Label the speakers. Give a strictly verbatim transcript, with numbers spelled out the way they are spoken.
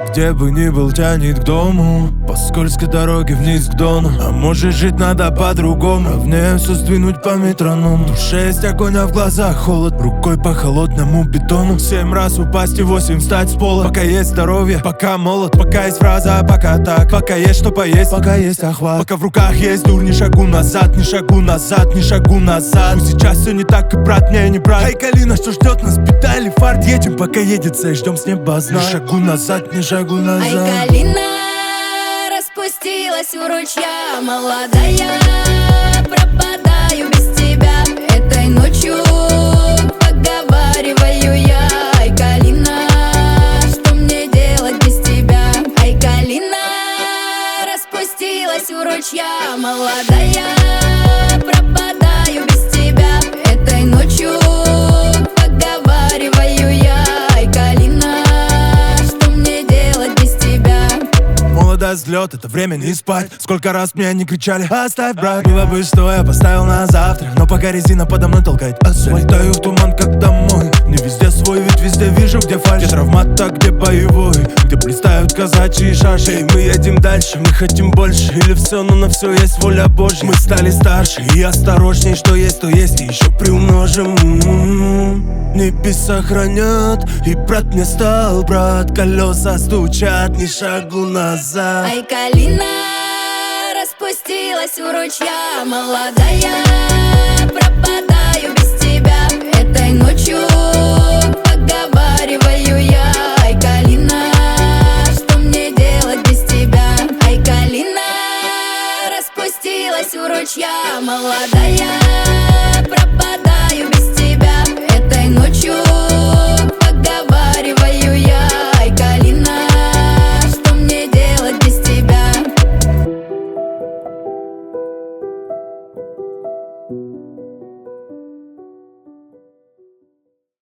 Speaker 1: где бы ни был, тянет к дому. По скользкой дороге вниз к дону. А может жить надо по-другому. Ровнее все сдвинуть по метроному. В душе есть огонь, а в глазах холод. Рукой по холодному бетону. Семь раз упасть и восемь встать с пола. Пока есть здоровье, пока молод. Пока есть фраза, пока так. Пока есть что поесть, пока есть охват. Пока в руках есть дур, ни шагу назад, ни шагу назад, ни шагу назад. Но сейчас все не так, и брат мне не брат. Ай, Калина, что ждет нас, беда или фарт? Едем, пока едется, и ждем с неба знак. Ни шагу назад, ни шагу назад.
Speaker 2: Ай, Калина распустилась у ручья, молодая, пропадаю без тебя. Этой ночью поговариваю я. Ай, Калина, что мне делать без тебя? Ай, Калина распустилась у ручья, молодая, пропадаю без тебя. Этой ночью поговариваю я. Ай, Калина, что мне делать без тебя?
Speaker 1: Молодость, взлет, это время не спать. Сколько раз мне не кричали: оставь, брат. Было бы что, я поставил на завтра. Но пока резина подо мной толкает асфальт. Летаю в туман, как домой. Не везде свой, ведь везде вижу, где фальшь. Где травмат, а где боевой. Где блистают казачьи шаши. И мы едем дальше, мы хотим больше. Или все, но на все есть воля Божья. Мы стали старше и осторожней. Что есть, то есть, и еще приумножим. М-м-м. Небеса хранят, и брат мне стал брат. Колеса стучат, ни шагу назад.
Speaker 2: Ай, Калина распустилась у ручья, молодая, пропадаю без тебя. Этой ночью поговариваю я. Ай, Калина, что мне делать без тебя? Ай, Калина распустилась у ручья, молодая.